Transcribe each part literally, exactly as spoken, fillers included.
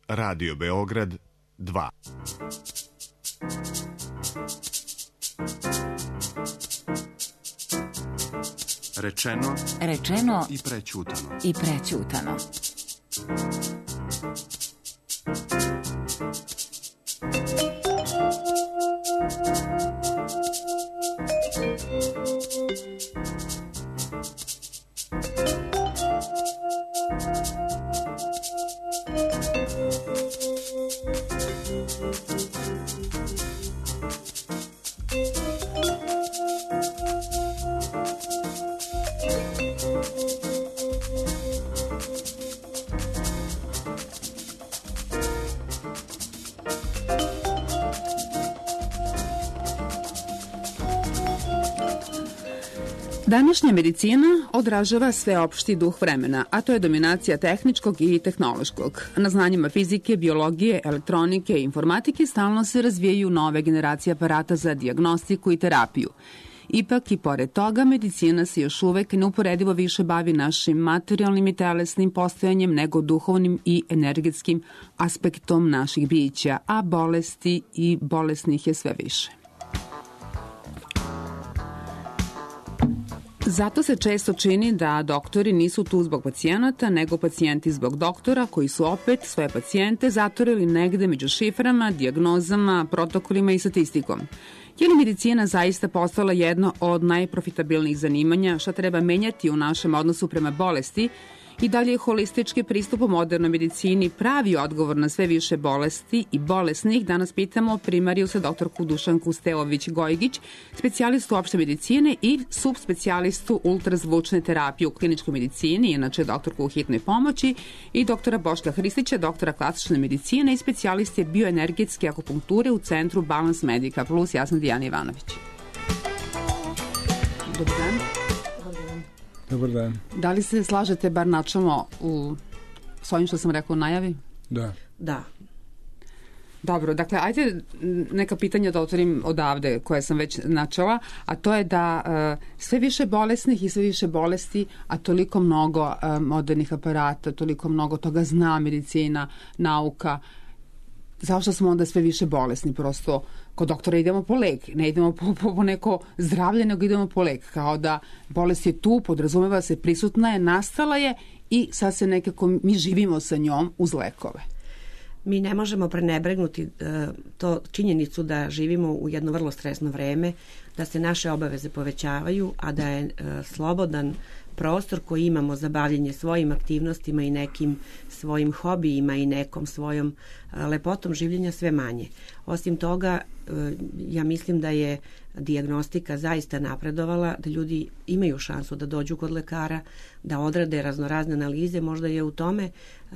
Radio Beograd dva. Rečeno, rečeno i prećutano. I prećutano. Današnja medicina odražava sveopšti duh vremena, a to je dominacija tehničkog i tehnološkog. Na znanjima fizike, biologije, elektronike i informatike stalno se razvijaju nove generacije aparata za dijagnostiku i terapiju. Ipak i pored toga, medicina se još uvek neuporedivo više bavi našim materijalnim i telesnim postojanjem nego duhovnim i energetskim aspektom naših bića, a bolesti i bolesnih je sve više. Zato se često čini da doktori nisu tu zbog pacijenata, nego pacijenti zbog doktora koji su opet svoje pacijente zatvorili negde među šiframa, dijagnozama, protokolima i statistikom. Je li medicina zaista postala jedno od najprofitabilnijih zanimanja, šta treba menjati u našem odnosu prema bolesti i da li je holistički pristup u modernoj medicini pravi odgovor na sve više bolesti i bolesnih? Danas pitamo primarijusa doktorku Dušanku Steović-Gojgić, specijalistu opšte medicine i subspecijalistu ultrazvučne terapije u kliničkoj medicini, inače doktorku u hitnoj pomoći, i doktora Boška Hristića, doktora klasične medicine i specijaliste bioenergetske akupunkture u centru Balance Medica Plus. Ja sam Dijana Ivanović. Dobar dan. Dobar dan. Da li se slažete bar načelno u s ovim što sam rekao u najavi? Da. Da. Dobro, dakle, ajde neka pitanja da otvorim odavde koje sam već načela, a to je da uh, sve više bolesnih i sve više bolesti, a toliko mnogo uh, modernih aparata, toliko mnogo toga zna medicina, nauka, zašto smo onda sve više bolesni? Prosto kod doktora idemo po lek, ne idemo po, po, po neko zdravlje, nego idemo po lek, kao da bolest je tu, podrazumeva se, prisutna je, nastala je i sad se nekako mi živimo sa njom uz lekove. Mi ne možemo prenebregnuti uh, to činjenicu da živimo u jedno vrlo stresno vreme, da se naše obaveze povećavaju, a da je uh, slobodan prostor koji imamo za bavljenje svojim aktivnostima i nekim svojim hobijima i nekom svojom lepotom življenja sve manje. Osim toga, ja mislim da je dijagnostika zaista napredovala, da ljudi imaju šansu da dođu kod lekara, da odrade raznorazne analize. Možda je u tome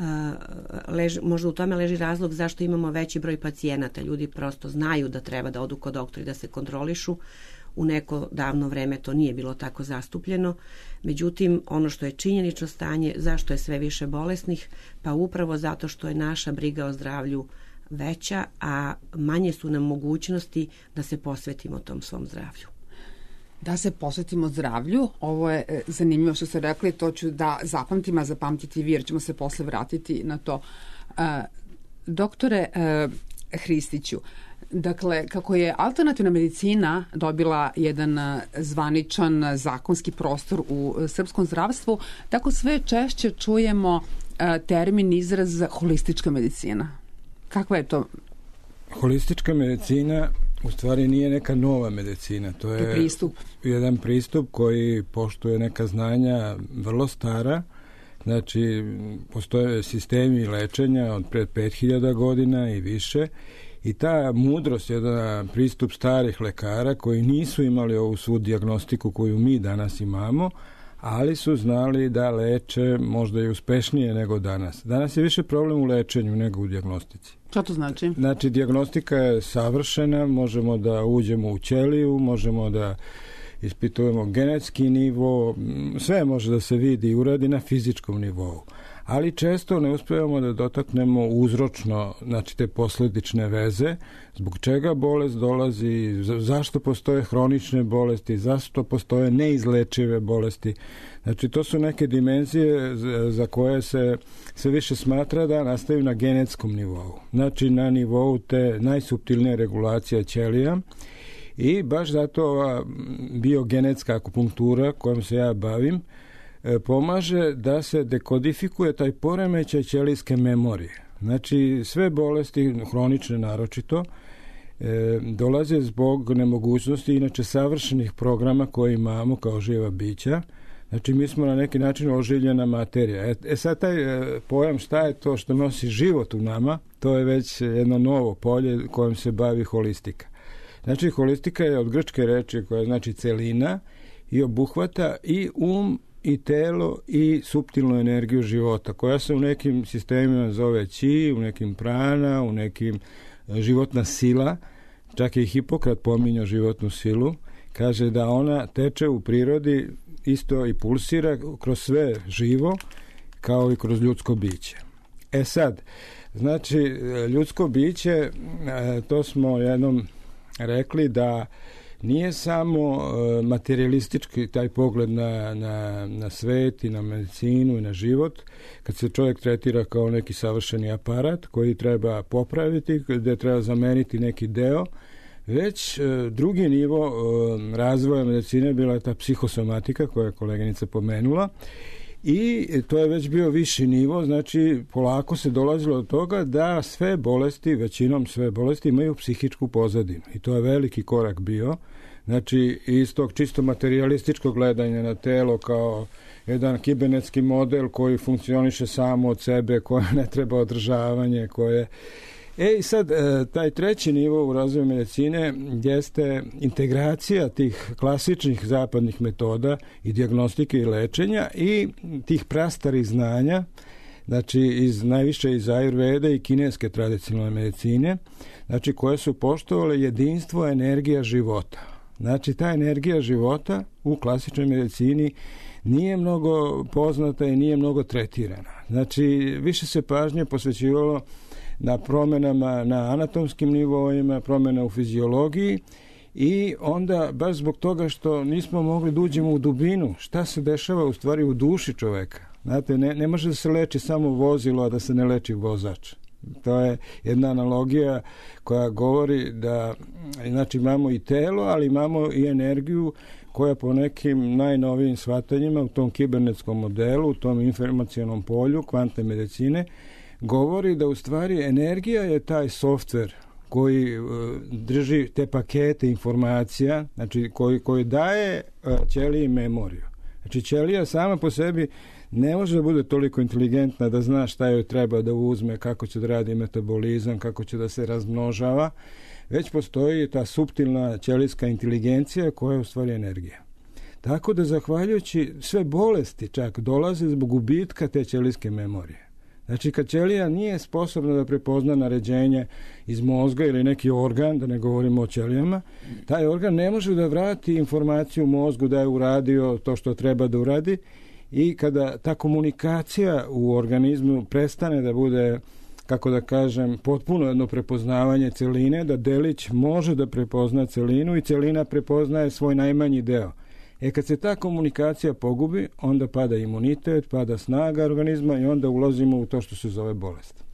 leži, možda u tome leži razlog zašto imamo veći broj pacijenata. Ljudi prosto znaju da treba da odu kod doktora i da se kontrolišu. U neko davno vreme to nije bilo tako zastupljeno. Međutim, ono što je činjenično stanje, zašto je sve više bolesnih, pa upravo zato što je naša briga o zdravlju veća, a manje su nam mogućnosti da se posvetimo tom svom zdravlju. Da se posvetimo zdravlju, ovo je e, zanimljivo što ste rekli, to ću da zapamtim, a zapamtiti vi, jer ćemo se posle vratiti na to. E, doktore e, Hristiću, dakle, kako je alternativna medicina dobila jedan zvaničan zakonski prostor u srpskom zdravstvu, tako sve češće čujemo termin, izraz holistička medicina. Kakva je to? Holistička medicina u stvari nije neka nova medicina. To je pristup. jedan pristup koji poštuje neka znanja vrlo stara. Znači, postoje sistemi lečenja od pred pet hiljada godina i više. I ta mudrost je jedan pristup starih lekara koji nisu imali ovu svu dijagnostiku koju mi danas imamo, ali su znali da leče možda i uspešnije nego danas. Danas je više problem u lečenju nego u dijagnostici. Što to znači? Znači, dijagnostika je savršena, možemo da uđemo u ćeliju, možemo da ispitujemo genetski nivo, sve može da se vidi i uradi na fizičkom nivou. ali često ne uspevamo da dotaknemo uzročno, znači te posledične veze, zbog čega bolest dolazi, zašto postoje hronične bolesti, zašto postoje neizlečive bolesti. Znači to su neke dimenzije za koje se sve više smatra da nastaju na genetskom nivou, znači na nivou te najsuptilnije regulacije ćelija. I baš zato ova biogenetska akupunktura kojom se ja bavim pomaže da se dekodifikuje taj poremećaj ćelijske memorije. Znači sve bolesti, hronične naročito, dolaze zbog nemogućnosti inače savršenih programa koje imamo kao živa bića. Znači mi smo na neki način oživljena materija. E, e sad taj e, pojam šta je to što nosi život u nama, to je već jedno novo polje kojim se bavi holistika. Znači holistika je od grčke reči koja znači celina i obuhvata i um i telo i suptilnu energiju života koja se u nekim sistemima zove chi, u nekim prana, u nekim životna sila. Čak je i Hipokrat pominjao životnu silu. Kaže da ona teče u prirodi isto i pulsira kroz sve živo kao i kroz ljudsko biće. E sad, znači ljudsko biće, to smo jednom rekli da nije samo materijalistički taj pogled na, na, na svet i na medicinu i na život, kad se čovjek tretira kao neki savršeni aparat koji treba popraviti, gdje treba zameniti neki deo, već drugi nivo razvoja medicine bila je ta psihosomatika koja je koleginica pomenula i to je već bio viši nivo, znači polako se dolazilo do toga da sve bolesti, većinom sve bolesti imaju psihičku pozadinu i to je veliki korak bio. Znači iz tog čisto materijalističkog gledanja na telo kao jedan kibernetski model koji funkcioniše samo od sebe, koje ne treba održavanje, koje... E i sad, taj treći nivo u razvoju medicine jeste integracija tih klasičnih zapadnih metoda i dijagnostike i lečenja i tih prastarih znanja, znači iz, najviše iz Ajurvede i kineske tradicionalne medicine, znači koje su poštovale jedinstvo energija života. Znači ta energija života u klasičnoj medicini nije mnogo poznata i nije mnogo tretirana. Znači više se pažnje posvećivalo na promjenama na anatomskim nivoima, promjena u fiziologiji i onda baš zbog toga što nismo mogli da uđemo u dubinu šta se dešava u stvari u duši čoveka. Znate, ne, ne može da se leči samo vozilo, a da se ne leči vozač. To je jedna analogija koja govori da znači imamo i telo, ali imamo i energiju koja po nekim najnovijim shvatanjima u tom kibernetskom modelu, u tom informacionom polju kvantne medicine, govori da u stvari energija je taj softver koji uh, drži te pakete informacija, znači koji, koji daje uh, ćeliji memoriju. Znači ćelija sama po sebi ne može da bude toliko inteligentna da zna šta joj treba da uzme, kako će da radi metabolizam, kako će da se razmnožava, već postoji ta suptilna ćelijska inteligencija koja je u stvari energija. Tako da zahvaljujući sve bolesti čak dolaze zbog gubitka te ćelijske memorije. Znači kad ćelija nije sposobna da prepozna naređenje iz mozga ili neki organ, da ne govorimo o ćelijama, taj organ ne može da vrati informaciju mozgu da je uradio to što treba da uradi i kada ta komunikacija u organizmu prestane da bude, kako da kažem, potpuno jedno prepoznavanje celine, da delić može da prepozna celinu i celina prepoznaje svoj najmanji deo. E kad se ta komunikacija pogubi, onda pada imunitet, pada snaga organizma i onda ulazimo u to što se zove bolest.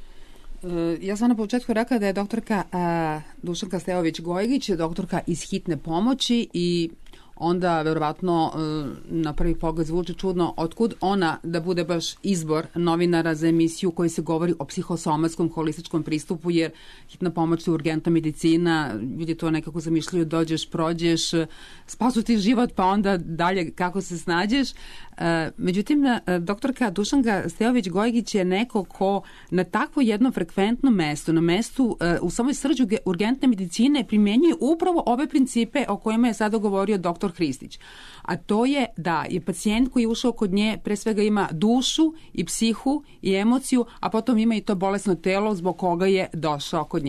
Ja sam na početku rekla da je doktorka Dušanka Stejović-Gojgić doktorka iz hitne pomoći i onda verovatno na prvi pogled zvuči čudno otkud ona da bude baš izbor novinara za emisiju koji se govori o psihosomatskom holističkom pristupu, jer hitna pomoć je urgentna medicina, ljudi to nekako zamišljaju, dođeš, prođeš, spasu ti život pa onda dalje kako se snađeš. Međutim, doktorka Dušanka Stejović-Gojgić je neko ko na takvo jedno frekventno mesto, na mestu u samoj srđu urgentne medicine primenjuje upravo ove principe o kojima je sada govorio doktor Hristić. A to je da je pacijent koji je ušao kod nje pre svega ima dušu i psihu i emociju, a potom ima i to bolesno telo zbog koga je došao kod nje.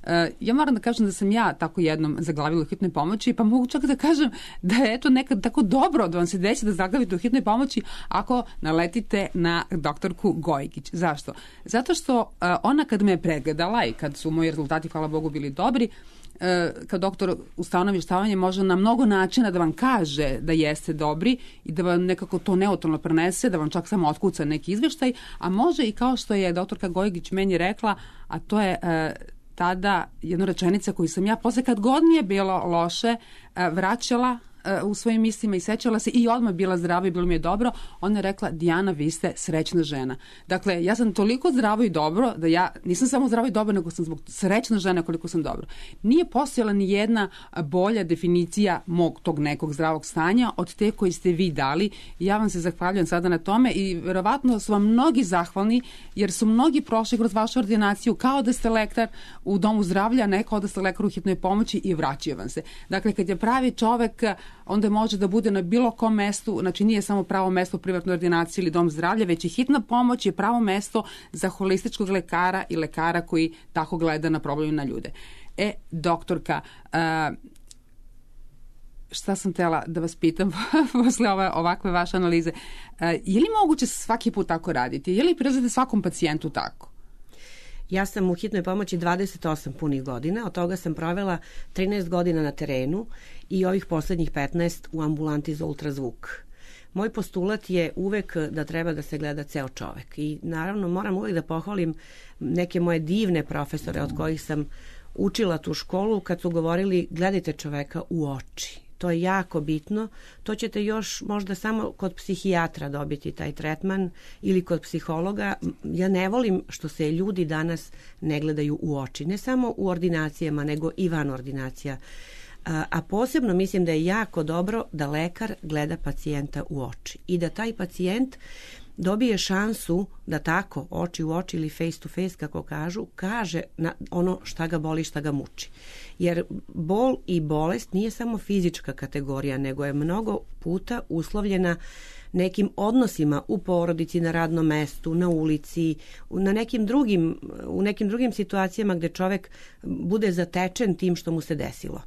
Ja moram da kažem da sam ja tako jednom zaglavila u hitnoj pomoći, pa mogu čak da kažem da je eto nekad tako dobro da vam se desi da zaglavite u hitnoj pomoći ako naletite na doktorku Gojgić. Zašto? Zato što ona kad me je pregledala i kad su moji rezultati, hvala Bogu, bili dobri, kao doktor ustanovi vještavanje može na mnogo načina da vam kaže da jeste dobri i da vam nekako to neutralno prenese, da vam čak samo otkuca neki izveštaj, a može i kao što je doktorka Gojgić meni rekla, a to je e, tada jedna rečenica koju sam ja posle kad god mi je bilo loše e, vraćala u svojim mislima i sećala se i odmah bila zdrava i bilo mi je dobro. Ona je rekla, Dijana, vi ste srećna žena. Dakle, ja sam toliko zdravo i dobro da ja nisam samo zdravo i dobro, nego sam zbog srećna žena koliko sam dobro. Nije postojala ni jedna bolja definicija mog tog nekog zdravog stanja od te koji ste vi dali. Ja vam se zahvaljujem sada na tome i verovatno su vam mnogi zahvalni jer su mnogi prošli kroz vašu ordinaciju kao da ste lekar u domu zdravlja, ne kao da ste lekar u hitnoj pomoći i vraćaju vam se. Dakle, kad je pravi čovek, onda može da bude na bilo kom mestu, znači nije samo pravo mesto u privatnoj ordinaciji ili dom zdravlja, već i hitna pomoć je pravo mesto za holističkog lekara i lekara koji tako gleda na problem na ljude. E, doktorka, uh, šta sam htjela da vas pitam posle ove, ovakve vaše analize, uh, je li moguće svaki put tako raditi? Je li prilazite svakom pacijentu tako? Ja sam u hitnoj pomoći dvadeset osam punih godina, od toga sam provela trinaest godina na terenu i ovih poslednjih petnaest u ambulanti za ultrazvuk. Moj postulat je uvek da treba da se gleda ceo čovek i naravno moram uvek da pohvalim neke moje divne profesore od kojih sam učila tu školu kad su govorili gledajte čoveka u oči. To je jako bitno. To ćete još možda samo kod psihijatra dobiti taj tretman ili kod psihologa. Ja ne volim što se ljudi danas ne gledaju u oči. Ne samo u ordinacijama, nego i van ordinacija. A, a posebno mislim da je jako dobro da lekar gleda pacijenta u oči i da taj pacijent dobije šansu da tako oči u oči ili face to face kako kažu, kaže na ono šta ga boli, šta ga muči. Jer bol i bolest nije samo fizička kategorija, nego je mnogo puta uslovljena nekim odnosima u porodici, na radnom mestu, na ulici, na nekim drugim, u nekim drugim situacijama gde čovek bude zatečen tim što mu se desilo.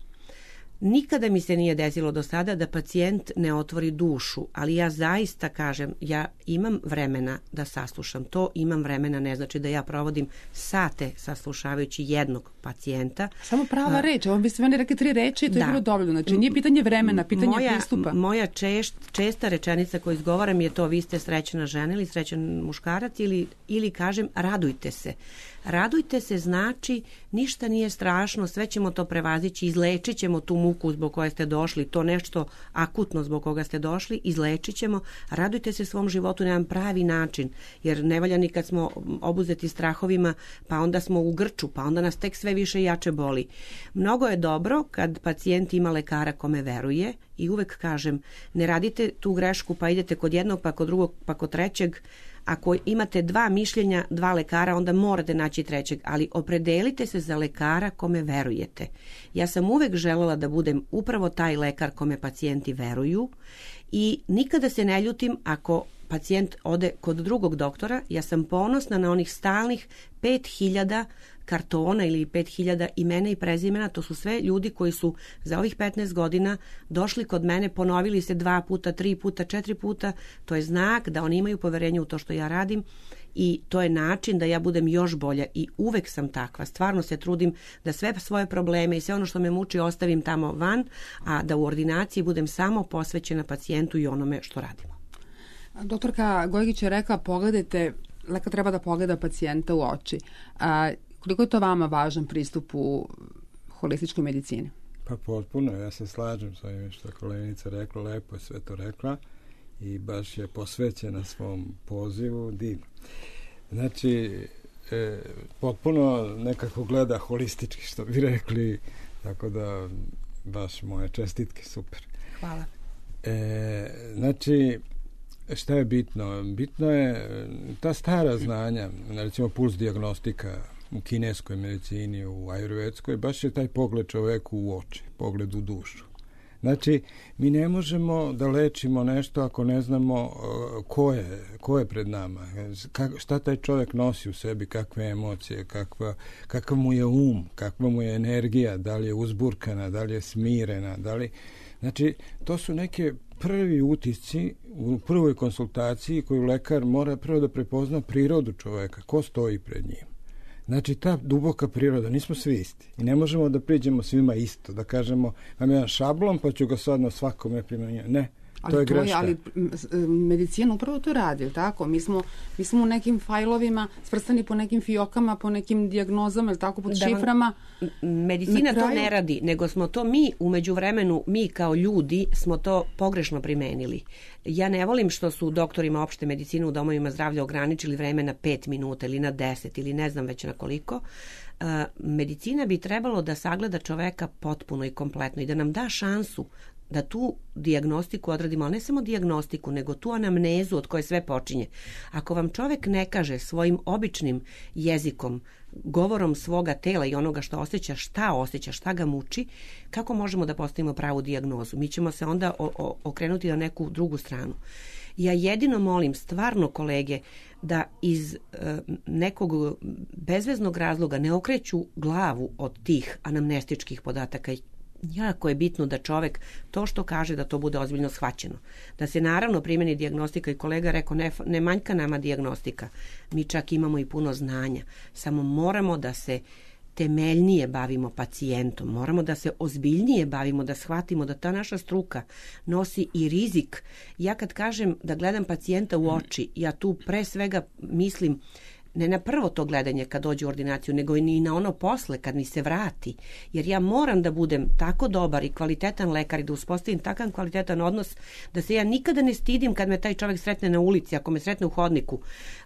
Nikada mi se nije desilo do sada da pacijent ne otvori dušu, ali ja zaista kažem, ja imam vremena da saslušam to, imam vremena, ne znači da ja provodim sate saslušavajući jednog pacijenta. Samo prava reč, ovo biste meni rekli tri reči i to da. Je bilo dovoljno, znači nije pitanje vremena, pitanje moja, pristupa. Moja čest, česta rečenica koju izgovaram je to, vi ste srećna žena ili srećan muškarac ili, ili kažem radujte se. Radujte se znači ništa nije strašno, sve ćemo to prevazići, izlečit ćemo tu muku zbog koje ste došli, to nešto akutno zbog koga ste došli, izlečit ćemo, radujte se svom životu na jedan pravi način, jer ne valja ni kad smo obuzeti strahovima, pa onda smo u grču, pa onda nas tek sve više i jače boli. Mnogo je dobro kad pacijent ima lekara kome veruje i uvek kažem, ne radite tu grešku pa idete kod jednog, pa kod drugog, pa kod trećeg. Ako imate dva mišljenja, dva lekara, onda morate naći trećeg, ali opredelite se za lekara kome verujete. Ja sam uvek želela da budem upravo taj lekar kome pacijenti veruju i nikada se ne ljutim ako pacijent ode kod drugog doktora. Ja sam ponosna na onih stalnih pet hiljada kartona ili pet hiljada imena i prezimena, to su sve ljudi koji su za ovih petnaest godina došli kod mene, ponovili se dva puta, tri puta, četiri puta, to je znak da oni imaju poverenje u to što ja radim i to je način da ja budem još bolja i uvek sam takva, stvarno se trudim da sve svoje probleme i sve ono što me muči ostavim tamo van, a da u ordinaciji budem samo posvećena pacijentu i onome što radimo. Doktorka Gojgić je rekla, pogledajte, lekar treba da pogleda pacijenta u oči. A, koliko je to vama važan pristup u holističkoj medicini? Pa potpuno, ja se slažem sa ovim što je koleginica rekla, lepo je sve to rekla i baš je posvećena svom pozivu, divno. Znači, e, potpuno nekako gleda holistički, što bi rekli, tako da baš moje čestitke, super. Hvala. E, znači, šta je bitno? Bitno je ta stara znanja, recimo puls dijagnostika u kineskoj medicini, u ajurvedskoj, baš je taj pogled čoveku u oči, pogled u dušu. Znači, mi ne možemo da lečimo nešto ako ne znamo ko je, ko je pred nama, Kak, šta taj čovjek nosi u sebi, kakve emocije, kakva, kakav mu je um, kakva mu je energija, da li je uzburkana, da li je smirena, da li... Znači, to su neke prvi utisci u prvoj konsultaciji koju lekar mora prvo da prepozna prirodu čovjeka, ko stoji pred njim. Znači, ta duboka priroda, nismo svi isti. I ne možemo da priđemo svima isto, da kažemo, imam jedan šablon, pa ću ga sad na svakome primenjati. Ne, ali to je to greška. Je, ali medicina upravo to radi, tako? Mi smo, mi smo u nekim fajlovima svrstani po nekim fiokama, po nekim dijagnozama, ili tako, pod da, šiframa. Medicina kraju... to ne radi, nego smo to mi, u međuvremenu, mi kao ljudi, smo to pogrešno primenili. Ja ne volim što su doktorima opšte medicine u domovima zdravlja ograničili vreme na pet minuta ili na deset ili ne znam već na koliko. Uh, medicina bi trebalo da sagleda čoveka potpuno i kompletno i da nam da šansu da tu dijagnostiku odradimo, ali ne samo dijagnostiku, nego tu anamnezu od koje sve počinje. Ako vam čovek ne kaže svojim običnim jezikom, govorom svoga tela i onoga što osjeća, šta osjeća, šta ga muči, kako možemo da postavimo pravu dijagnozu? Mi ćemo se onda o, o, okrenuti na neku drugu stranu. Ja jedino molim stvarno kolege da iz e, nekog bezveznog razloga ne okreću glavu od tih anamnestičkih podataka. Jako je bitno da čovek to što kaže da to bude ozbiljno shvaćeno. Da se naravno primeni dijagnostika i kolega rekao ne, ne manjka nama dijagnostika. Mi čak imamo i puno znanja. Samo moramo da se temeljnije bavimo pacijentom. Moramo da se ozbiljnije bavimo, da shvatimo da ta naša struka nosi i rizik. Ja kad kažem da gledam pacijenta u oči, ja tu pre svega mislim ne na prvo to gledanje kad dođe u ordinaciju, nego i na ono posle kad mi se vrati. Jer ja moram da budem tako dobar i kvalitetan lekar i da uspostavim takav kvalitetan odnos da se ja nikada ne stidim kad me taj čovjek sretne na ulici, ako me sretne u hodniku,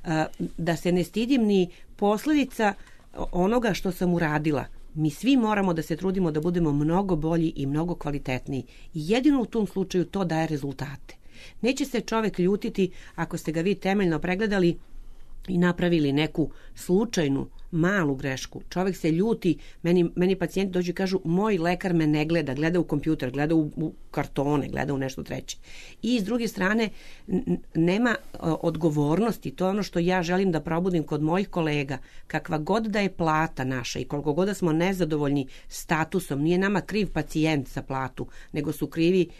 da se ne stidim ni posledica onoga što sam uradila. Mi svi moramo da se trudimo da budemo mnogo bolji i mnogo kvalitetniji. I jedino u tom slučaju to daje rezultate. Neće se čovjek ljutiti ako ste ga vi temeljno pregledali i napravili neku slučajnu malu grešku. Čovjek se ljuti, meni, meni pacijenti dođu i kažu moj lekar me ne gleda, gleda u kompjuter, gleda u, u kartone, gleda u nešto treće. I s druge strane n- nema o, odgovornosti, to je ono što ja želim da probudim kod mojih kolega, kakva god da je plata naša i koliko god da smo nezadovoljni statusom, nije nama kriv pacijent za platu, nego su krivi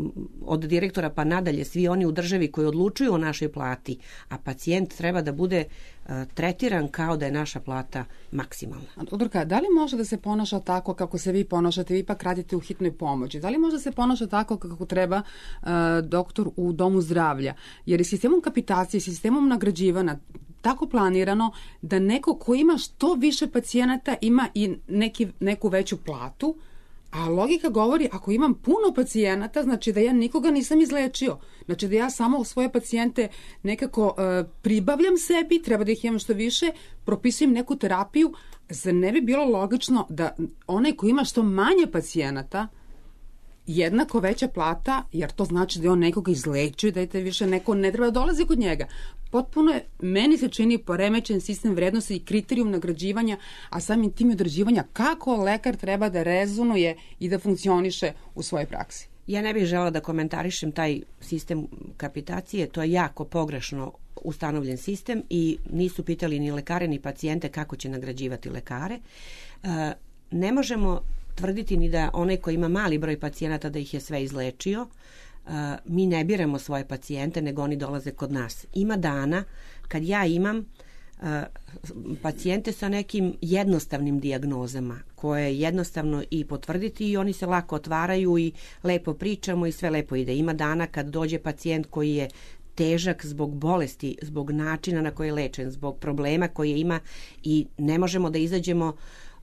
od direktora pa nadalje svi oni u državi koji odlučuju o našoj plati, a pacijent treba da bude uh, tretiran kao da je naša plata maksimalna. Doktorka, da li može da se ponaša tako kako se vi ponašate, vi ipak radite u hitnoj pomoći, da li može da se ponaša tako kako treba uh, doktor u domu zdravlja, jer je sistemom kapitacije, sistemom nagrađivanja tako planirano da neko ko ima što više pacijenata ima i neki, neku veću platu, a logika govori, ako imam puno pacijenata, znači da ja nikoga nisam izlečio. Znači da ja samo svoje pacijente nekako uh, pribavljam sebi, treba da ih imam što više, propisujem neku terapiju. Zar ne bi bilo logično da onaj ko ima što manje pacijenata, jednako veća plata, jer to znači da je on nekoga izlečio i da je te više neko ne treba da dolazi kod njega. Potpuno je, meni se čini poremećen sistem vrednosti i kriterijum nagrađivanja, a samim tim i određivanja kako lekar treba da rezonuje i da funkcioniše u svojoj praksi. Ja ne bih žela da komentarišem taj sistem kapitacije, to je jako pogrešno ustanovljen sistem i nisu pitali ni lekare ni pacijente kako će nagrađivati lekare. E, ne možemo tvrditi ni da onaj ko ima mali broj pacijenata da ih je sve izlečio. Uh, mi ne biramo svoje pacijente, nego oni dolaze kod nas. Ima dana kad ja imam uh, pacijente sa nekim jednostavnim dijagnozama koje je jednostavno i potvrditi i oni se lako otvaraju i lepo pričamo i sve lepo ide. Ima dana kad dođe pacijent koji je težak zbog bolesti, zbog načina na koji je lečen, zbog problema koje ima i ne možemo da izađemo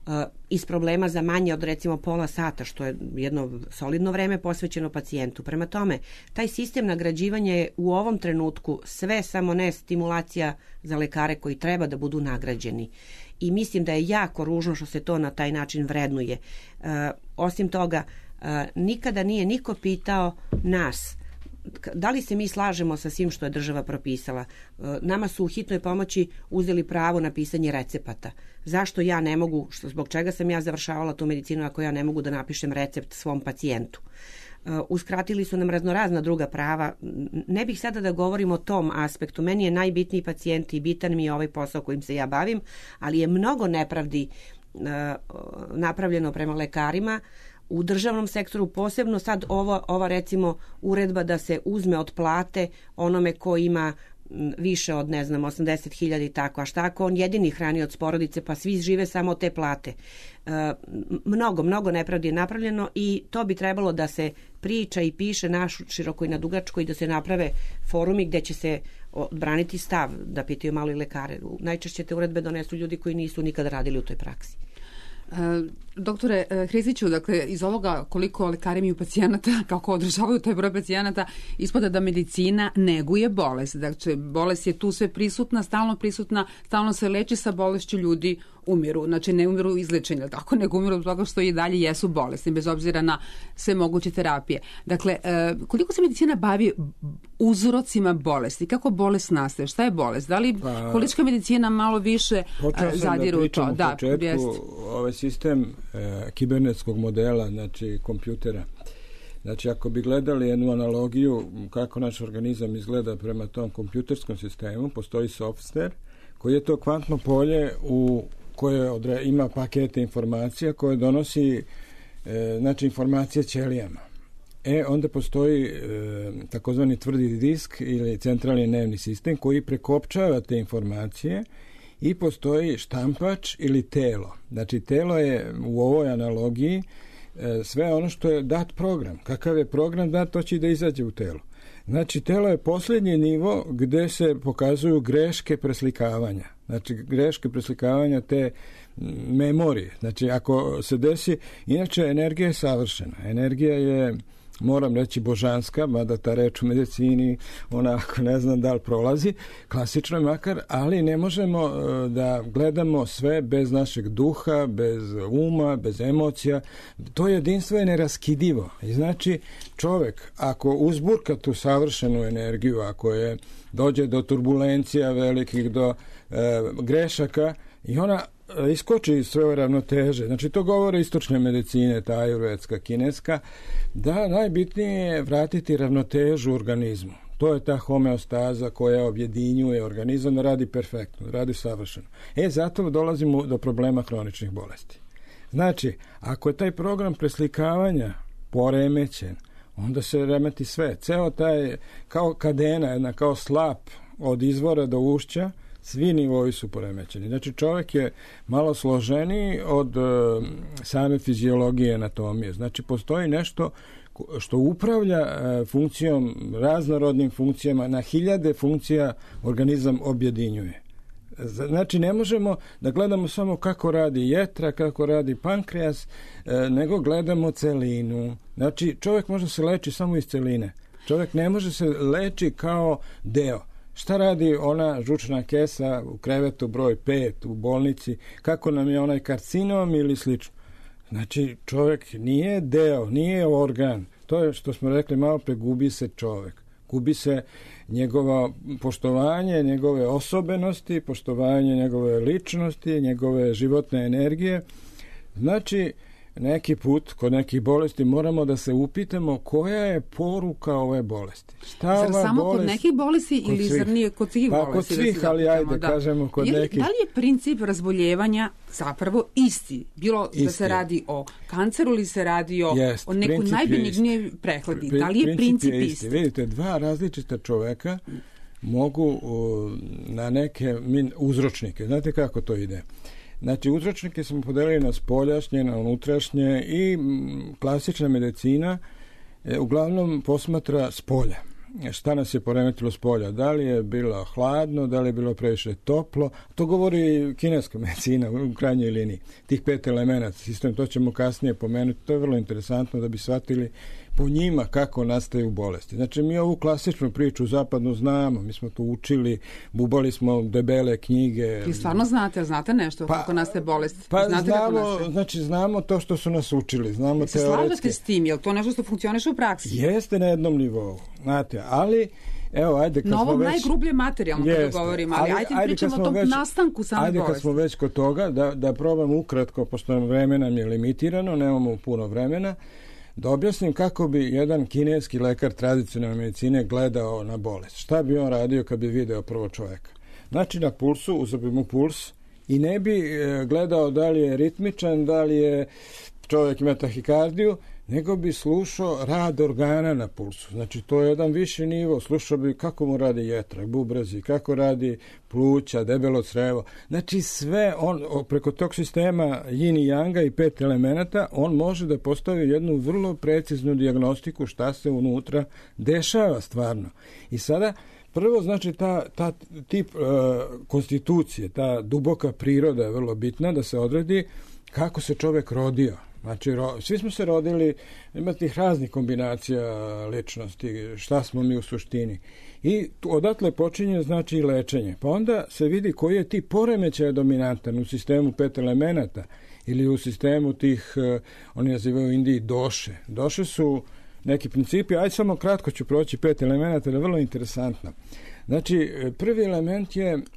iz problema za manje od recimo pola sata, što je jedno solidno vreme posvećeno pacijentu. Prema tome, taj sistem nagrađivanja je u ovom trenutku sve samo ne stimulacija za lekare koji treba da budu nagrađeni. I mislim da je jako ružno što se to na taj način vrednuje. E, osim toga, e, nikada nije niko pitao nas da li se mi slažemo sa svim što je država propisala. Nama su u hitnoj pomoći uzeli pravo na pisanje recepata. Zašto ja ne mogu, što, zbog čega sam ja završavala tu medicinu ako ja ne mogu da napišem recept svom pacijentu? uskratili su nam raznorazna druga prava. Ne bih sada da govorim o tom aspektu. Meni je najbitniji pacijent i bitan mi je ovaj posao kojim se ja bavim, ali je mnogo nepravdi napravljeno prema lekarima u državnom sektoru, posebno sad ova, ova recimo uredba da se uzme od plate onome ko ima više od, ne znam, osamdeset hiljada i tako, a šta ako on jedini hrani od porodice, pa svi žive samo od te plate. E, mnogo, mnogo nepravdi je napravljeno i to bi trebalo da se priča i piše našu široko i na dugačko i da se naprave forumi gde će se odbraniti stav, da pitaju malo i lekare. Najčešće te uredbe donesu ljudi koji nisu nikada radili u toj praksi. Doktore Hristiću, dakle, iz ovoga koliko lekari imaju pacijenata, kako održavaju taj broj pacijenata, ispada da medicina neguje bolest. Dakle, bolest je tu sve prisutna, stalno prisutna, stalno se leči, sa bolešću ljudi umiru. Znači, ne umiru izlečenja, tako, nego umiru od toga što i dalje jesu bolesni, bez obzira na sve moguće terapije. Dakle, koliko se medicina bavi uzrocima bolesti? Kako bolest nastaje? Šta je bolest? Da li pa, politička medicina malo više zadire u to? Da, početku, ovaj sistem e, kibernetskog modela, znači kompjutera. Znači, ako bi gledali jednu analogiju kako naš organizam izgleda prema tom kompjuterskom sistemu, postoji software koji je to kvantno polje u koje odre, ima pakete informacija koje donosi e, znači informacije ćelijama. E, onda postoji e, takozvani tvrdi disk ili centralni nervni sistem koji prekopčava te informacije i postoji štampač ili telo. Znači, telo je u ovoj analogiji e, sve ono što je dat program. Kakav je program dat, to će da izađe u telo. Znači, telo je posljednji nivo gde se pokazuju greške preslikavanja. Znači, greške preslikavanja te memorije. Znači, ako se desi, inače energija je savršena. Energija je, moram reći, božanska, mada ta reč u medicini, onako ne znam da li prolazi, klasično je makar, ali ne možemo da gledamo sve bez našeg duha, bez uma, bez emocija. To jedinstvo je neraskidivo. I znači, čovek, ako uzburka tu savršenu energiju, ako je dođe do turbulencija velikih, do e, grešaka, i ona iskoči iz svoje ravnoteže. Znači, to govore istočne medicine, ta ajurvedska, kineska, da najbitnije je vratiti ravnotežu organizmu. To je ta homeostaza koja objedinjuje organizam da radi perfektno, da radi savršeno. E, zato dolazimo do problema hroničnih bolesti. Znači, ako je taj program preslikavanja poremećen, onda se remeti sve. Ceo taj, kao kadena, jedna kao slap od izvora do ušća, svi nivoji su poremećeni. Znači, čovjek je malo složeniji od e, same fiziologije anatomije. Znači, postoji nešto što upravlja e, funkcijom, raznorodnim funkcijama, na hiljade funkcija organizam objedinjuje. Znači, ne možemo da gledamo samo kako radi jetra, kako radi pankreas, e, nego gledamo celinu. Znači, čovjek može se leči samo iz celine. Čovjek ne može se leči kao deo. Šta radi ona žučna kesa u krevetu broj pet u bolnici, kako nam je onaj karcinom ili slično. Znači, čovjek nije deo, nije organ. To je što smo rekli malo pre, gubi se čovjek. Gubi se njegovo poštovanje, njegove osobenosti, poštovanje njegove ličnosti, njegove životne energije. Znači, neki put kod nekih bolesti moramo da se upitamo koja je poruka ove bolesti. Šta Zar ova samo bolest, kod nekih bolesti ili zar nije kod svih pa, bolesti? Kod svih, da ali ajde, da. kažemo kod je li, nekih. Da li je princip razboljevanja zapravo isti? Bilo isti. Da se radi o kanceru ili se radi o, Jest, o nekoj najbenignijoj prehladi. Pri, da li je princip, princip isti? Vidite, dva različita čoveka mogu uh, na neke min, uzročnike. Znate kako to ide? Znači, uzročnike smo podelili na spoljašnje, na unutrašnje i m, klasična medicina e, uglavnom posmatra spolja. Šta nas je poremetilo s polja? Da li je bilo hladno, da li je bilo previše toplo? To govori kineska medicina u krajnjoj liniji. Tih pet elemenata, sistem, to ćemo kasnije pomenuti. To je vrlo interesantno da bi shvatili po njima kako nastaju bolesti. Znači, mi ovu klasičnu priču zapadnu znamo, mi smo to učili, bubali smo debele knjige. Vi stvarno znate, znate nešto pa, kako nastaje bolest? Pa znate znamo, kako nastaje? Znači, znamo to što su nas učili. Znamo se teoretske. slažete s tim? Je li to nešto što funkcioniše u praksi? Jeste na jednom nivou, znate, ali evo, ajde, kad na ovom smo već... najgrublje materijalno kada govorimo, ali, ali ajde, ajde pričamo o tom već, nastanku same ajde, bolesti. Ajde, kad smo već kod toga, da, da probam ukratko, pošto vreme nam je limitirano, nemamo puno vremena, Da objasnim kako bi jedan kineski lekar tradicionalne medicine gledao na bolest. Šta bi on radio kad bi video prvo čoveka? Znači na pulsu, uzeo bi mu puls i ne bi gledao da li je ritmičan, da li je čovjek ima tahikardiju, nego bi slušao rad organa na pulsu. Znači, to je jedan viši nivo. Slušao bi kako mu radi jetra, bubrezi, kako radi pluća, debelo crevo. Znači, sve, on preko tog sistema yin i yanga i pet elemenata, on može da postavi jednu vrlo preciznu dijagnostiku šta se unutra dešava stvarno. I sada, prvo, znači, ta, ta tip uh, konstitucije, ta duboka priroda je vrlo bitna da se odredi kako se čovjek rodio. Znači, ro, svi smo se rodili, ima tih raznih kombinacija ličnosti, šta smo mi u suštini. I odatle počinje, znači, i lečenje. Pa onda se vidi koji je ti poremećaj dominantan u sistemu pet elemenata ili u sistemu tih, uh, oni nazivaju u Indiji doše. Doše su neki principi, ajde samo kratko ću proći pet elemenata, jer je vrlo interesantno. Znači, prvi element je uh,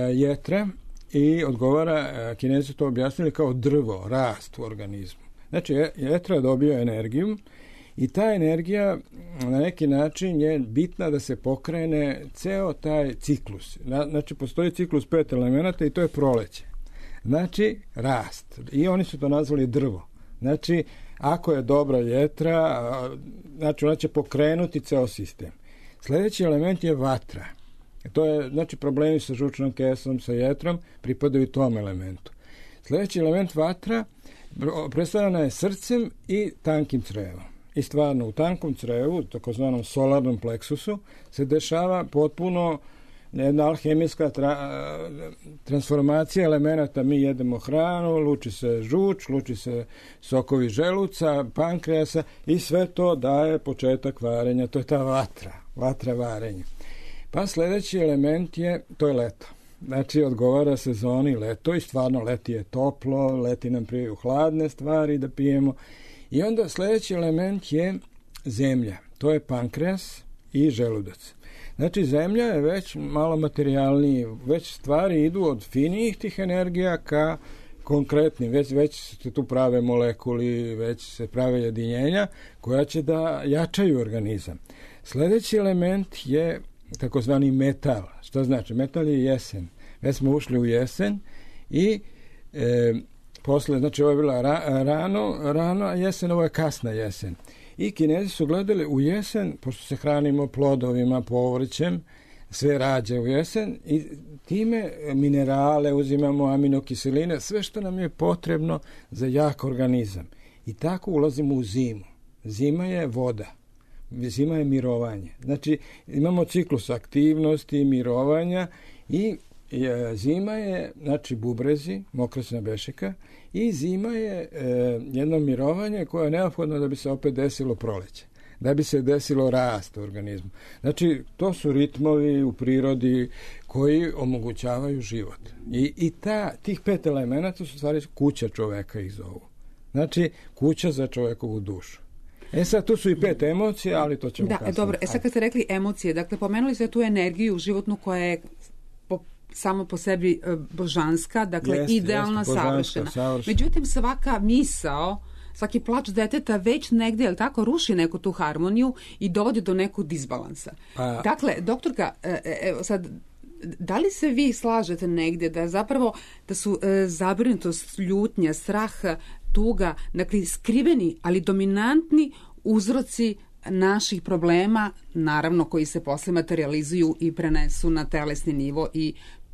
jetra i odgovara, uh, Kinezi to objasnili kao drvo, rast u organizmu. Znači, jetra dobio energiju i ta energija na neki način je bitna da se pokrene ceo taj ciklus. Znači, postoji ciklus pet elemenata i to je proleće. Znači, rast. I oni su to nazvali drvo. Znači, ako je dobra jetra, znači ona će pokrenuti ceo sistem. Sljedeći element je vatra. To je, znači, problemi sa žučnom kesom, sa jetrom, pripadaju tom elementu. Sljedeći element vatra predstavljena je srcem i tankim crevom. I stvarno u tankom crevu, takozvanom solarnom pleksusu, se dešava potpuno jedna alhemijska tra, transformacija elemenata. Mi jedemo hranu, luči se žuč, luči se sokovi želuca, pankreasa i sve to daje početak varenja. To je ta vatra, vatra varenja. Pa sljedeći element je, to je leto. Znači, odgovara sezoni leto i stvarno leti je toplo, leti nam prije u hladne stvari da pijemo. I onda sljedeći element je zemlja. To je pankreas i želudac. Znači, zemlja je već malo materijalniji, već stvari idu od finijih tih energija ka konkretnim, već, već se tu prave molekuli, već se prave jedinjenja koja će da jačaju organizam. Sljedeći element je takozvani metal. Što znači? Metal je jesen. Već smo ušli u jesen i e, posle, znači ovo je bila ra, rano, rano jesen, ovo je kasna jesen. I Kinezi su gledali u jesen, pošto se hranimo plodovima, povrćem, sve rađe u jesen i time minerale uzimamo, aminokiseline, sve što nam je potrebno za jak organizam. I tako ulazimo u zimu. Zima je voda. Zima je mirovanje. Znači, imamo ciklus aktivnosti, mirovanja i e, zima je, znači, bubrezi, mokrasna bešika i zima je e, jedno mirovanje koje je neophodno da bi se opet desilo proleće, da bi se desilo rast u organizmu. Znači, to su ritmovi u prirodi koji omogućavaju život. I, i ta, tih pet elemenata su stvari kuća čoveka ih zovu. Znači, kuća za čovekovu dušu. E sad, tu su i pet emocija, ali to ćemo da, kasnije. Dobro, e sad kad ste rekli emocije, dakle, pomenuli ste tu energiju životnu koja je po, samo po sebi e, božanska, dakle, jest, idealna, jest, božanska, savršena. savršena. Međutim, svaka misao, svaki plač deteta već negdje, jel tako, ruši neku tu harmoniju i dovodi do nekog disbalansa. Pa, dakle, doktorka, evo sad, da li se vi slažete negdje da zapravo da su e, zabrinutost, ljutnja, strah, tuga, dakle skriveni, ali dominantni uzroci naših problema, naravno koji se posle materializuju i prenesu na telesni nivo i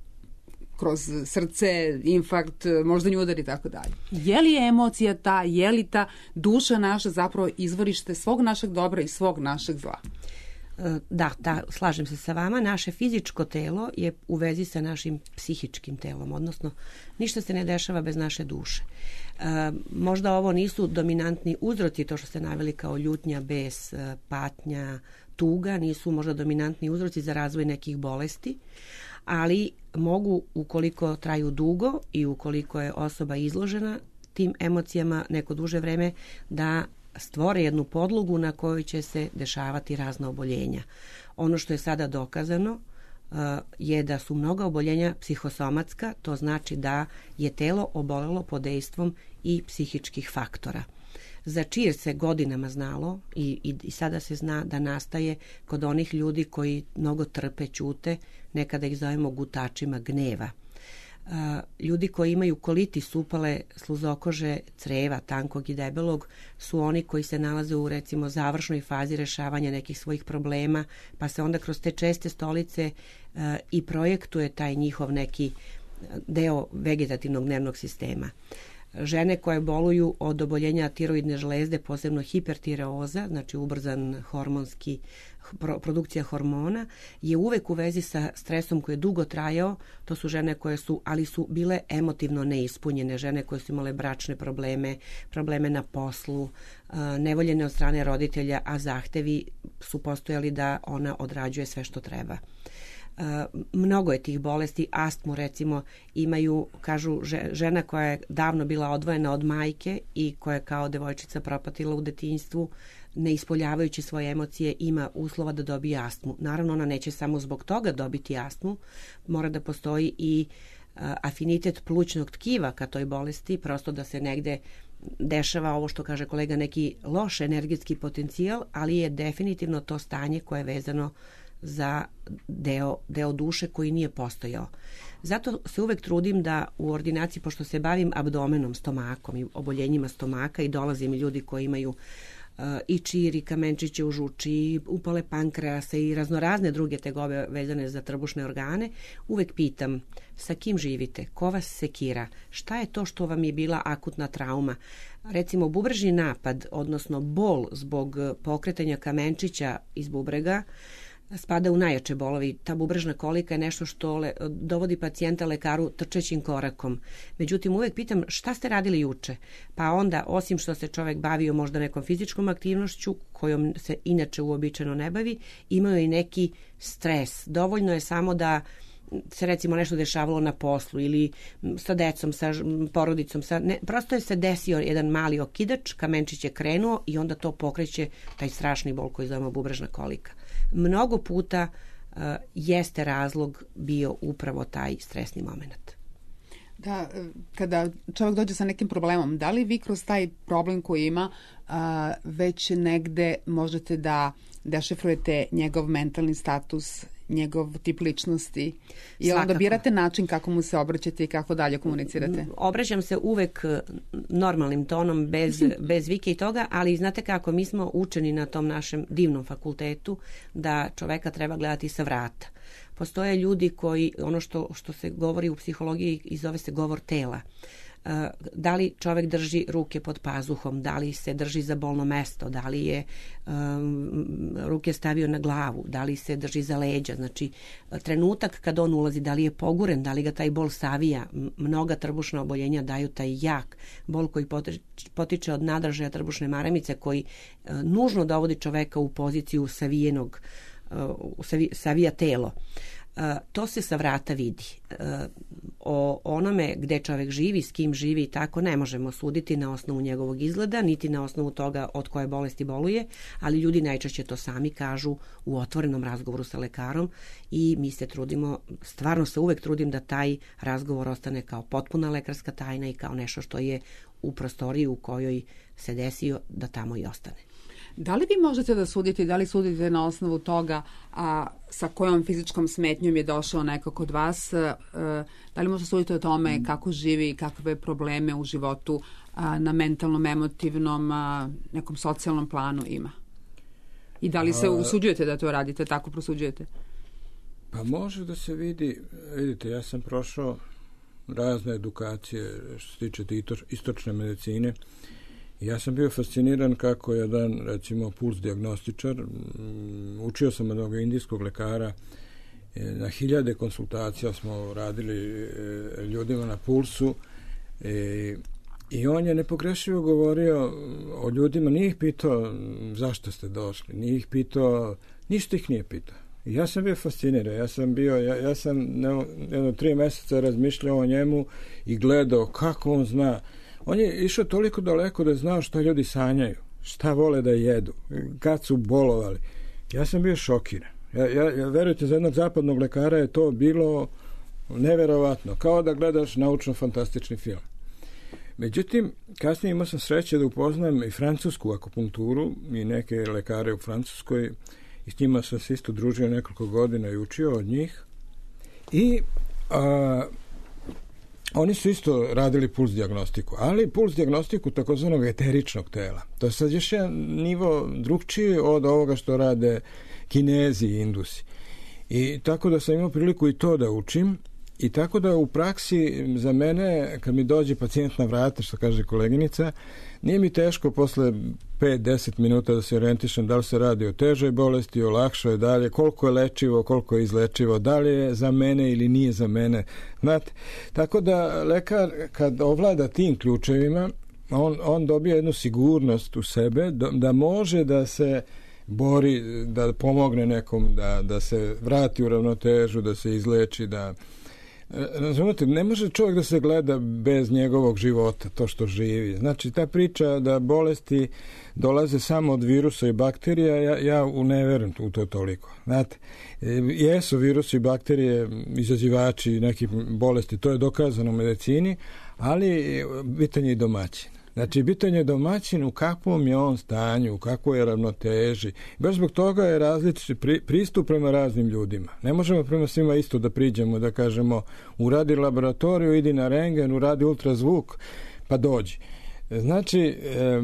kroz srce, infarkt, moždani udar i tako dalje. Je li emocija ta, je li ta duša naša zapravo izvorište svog našeg dobra i svog našeg zla? Da, da, slažem se sa vama. Naše fizičko telo je u vezi sa našim psihičkim telom, odnosno ništa se ne dešava bez naše duše. E, možda ovo nisu dominantni uzroci, to što ste naveli kao ljutnja, bes, patnja, tuga, nisu možda dominantni uzroci za razvoj nekih bolesti, ali mogu, ukoliko traju dugo i ukoliko je osoba izložena tim emocijama neko duže vreme, da stvore jednu podlogu na kojoj će se dešavati razna oboljenja. Ono što je sada dokazano uh, je da su mnoga oboljenja psihosomatska, to znači da je telo obolelo pod dejstvom i psihičkih faktora. za čir se godinama znalo i, i, i sada se zna da nastaje kod onih ljudi koji mnogo trpe, ćute, nekada ih zovemo gutačima gneva. A, ljudi koji imaju kolitis, upale sluzokože creva, tankog i debelog, su oni koji se nalaze u recimo završnoj fazi rešavanja nekih svojih problema, pa se onda kroz te česte stolice a, i projektuje taj njihov neki deo vegetativnog nervnog sistema. Žene koje boluju od oboljenja tiroidne žlezde, posebno hipertireoza, znači ubrzan hormonski produkcija hormona, je uvek u vezi sa stresom koji je dugo trajao. To su žene koje su, ali su bile emotivno neispunjene, žene koje su imale bračne probleme, probleme na poslu, nevoljene od strane roditelja, a zahtevi su postojali da ona odrađuje sve što treba. Uh, mnogo je tih bolesti, astmu recimo imaju, kažu, žena koja je davno bila odvojena od majke i koja je kao devojčica propatila u detinjstvu, ne ispoljavajući svoje emocije, ima uslova da dobije astmu. Naravno, ona neće samo zbog toga dobiti astmu, mora da postoji i uh, afinitet plućnog tkiva ka toj bolesti, prosto da se negde dešava ovo što kaže kolega, neki loš energetski potencijal, ali je definitivno to stanje koje je vezano za deo, deo duše koji nije postojao. Zato se uvek trudim da u ordinaciji, pošto se bavim abdomenom, stomakom i oboljenjima stomaka i dolaze mi ljudi koji imaju uh, i čir, i kamenčiće u žuči, i upale pankreasa i raznorazne druge tegobe vezane za trbušne organe, uvek pitam sa kim živite, ko vas sekira, šta je to što vam je bila akutna trauma. Recimo bubrežni napad, odnosno bol zbog pokretanja kamenčića iz bubrega, spada u najjače bolovi. Ta bubrežna kolika je nešto što le, dovodi pacijenta lekaru trčećim korakom. Međutim, uvek pitam šta ste radili juče? Pa onda, osim što se čovek bavio možda nekom fizičkom aktivnošću, kojom se inače uobičajeno ne bavi, imaju i neki stres. Dovoljno je samo da se recimo nešto dešavalo na poslu ili sa decom, sa porodicom, sa, ne, prosto je se desio jedan mali okidač, kamenčić je krenuo i onda to pokreće taj strašni bol koji zovemo bubrežna kolika. Mnogo puta uh, jeste razlog bio upravo taj stresni moment. Da, kada čovjek dođe sa nekim problemom, da li vi kroz taj problem koji ima uh, već negde možete da dešifrujete njegov mentalni status, njegov tip ličnosti i Svakako. Onda birate način kako mu se obraćate i kako dalje komunicirate? Obraćam se uvek normalnim tonom, bez, bez vike i toga, ali znate kako, mi smo učeni na tom našem divnom fakultetu da čoveka treba gledati sa vrata. Postoje ljudi koji, ono što, što se govori u psihologiji i zove se govor tela. Da li čovek drži ruke pod pazuhom, da li se drži za bolno mesto, da li je um, ruke stavio na glavu, da li se drži za leđa. Znači, trenutak kad on ulazi, da li je poguren, da li ga taj bol savija. Mnoga trbušna oboljenja daju taj jak bol koji potiče od nadražaja trbušne maramice, koji uh, nužno dovodi čoveka u poziciju savijenog, uh, savi, savija telo. Uh, to se sa vrata vidi. Uh, o onome gde čovek živi, s kim živi i tako ne možemo suditi na osnovu njegovog izgleda, niti na osnovu toga od koje bolesti boluje, ali ljudi najčešće to sami kažu u otvorenom razgovoru sa lekarom i mi se trudimo, stvarno se uvek trudim da taj razgovor ostane kao potpuna lekarska tajna i kao nešto što je u prostoriji u kojoj se desio, da tamo i ostane. Da li vi možete da sudite, da li sudite na osnovu toga a, sa kojom fizičkom smetnjom je došao neko kod vas, a, da li možete suditi o tome kako živi i kakve probleme u životu a, na mentalnom, emotivnom, a, nekom socijalnom planu ima? I da li se usuđujete da to radite, tako prosuđujete? Pa može da se vidi, vidite, ja sam prošao razne edukacije što se tiče istočne medicine. Ja sam bio fasciniran kako jedan, recimo, puls dijagnostičar, učio sam od ovog indijskog lekara, na hiljade konsultacija smo radili ljudima na pulsu i on je nepogrešivo govorio o ljudima, nije ih pitao zašto ste došli, nije ih pitao, ništa ih nije pitao. I ja sam bio fasciniran, ja sam bio, ja, ja sam jedno tri mjeseca razmišljao o njemu i gledao kako on zna. On je išao toliko daleko da je znao šta ljudi sanjaju, šta vole da jedu, kad su bolovali. Ja sam bio šokiran. Ja, ja, ja verujte, za jednog zapadnog lekara je to bilo neverovatno, kao da gledaš naučno-fantastični film. Međutim, kasnije imao sam sreće da upoznam i francusku akupunkturu i neke lekare u Francuskoj i s njima sam se isto družio nekoliko godina i učio od njih. I a, oni su isto radili puls dijagnostiku, ali puls dijagnostiku takozvanog eteričnog tela. To je sad još jedan nivo drugčiji od ovoga što rade Kinezi i Indusi. I tako da sam imao priliku i to da učim. I tako da u praksi za mene, kad mi dođe pacijent na vrata, što kaže koleginica, nije mi teško posle pet do deset minuta da se orijentišem da li se radi o težoj bolesti, o lakšoj, dalje, koliko je lečivo, koliko je izlečivo, da li je za mene ili nije za mene. Znate, tako da lekar kad ovlada tim ključevima, on, on dobije jednu sigurnost u sebe da, da može da se bori, da pomogne nekom, da, da se vrati u ravnotežu, da se izleči, da... Razumete, ne može čovjek da se gleda bez njegovog života, to što živi. Znači, ta priča da bolesti dolaze samo od virusa i bakterija, ja, ja ne verujem u to toliko. Znate, jesu virusi i bakterije izazivači nekih bolesti, to je dokazano u medicini, ali bitan je i domaćin. Znači, bitan je domaćin u kakvom je on stanju, u kakvoj je ravnoteži. Baš zbog toga je različit pri, pristup prema raznim ljudima. Ne možemo prema svima isto da priđemo, da kažemo uradi laboratoriju, idi na rengen, uradi ultrazvuk, pa dođi. Znači, e,